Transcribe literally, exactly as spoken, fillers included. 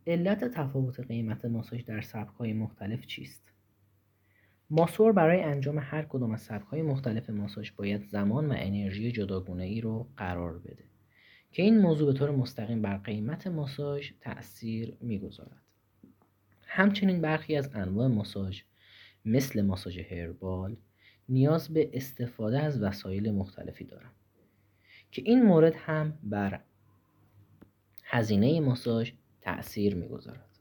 علت تفاوت قیمت ماساژ در سبک‌های مختلف چیست؟ ماسور برای انجام هر کدام از سبک‌های مختلف ماساژ باید زمان و انرژی جداگانه‌ای رو قرار بده که این موضوع به طور مستقیم بر قیمت ماساژ تأثیر می‌گذارد. همچنین برخی از انواع ماساژ مثل ماساژ هربال نیاز به استفاده از وسایل مختلفی دارند که این مورد هم بر هزینه ماساژ تأثیر می‌گذارد.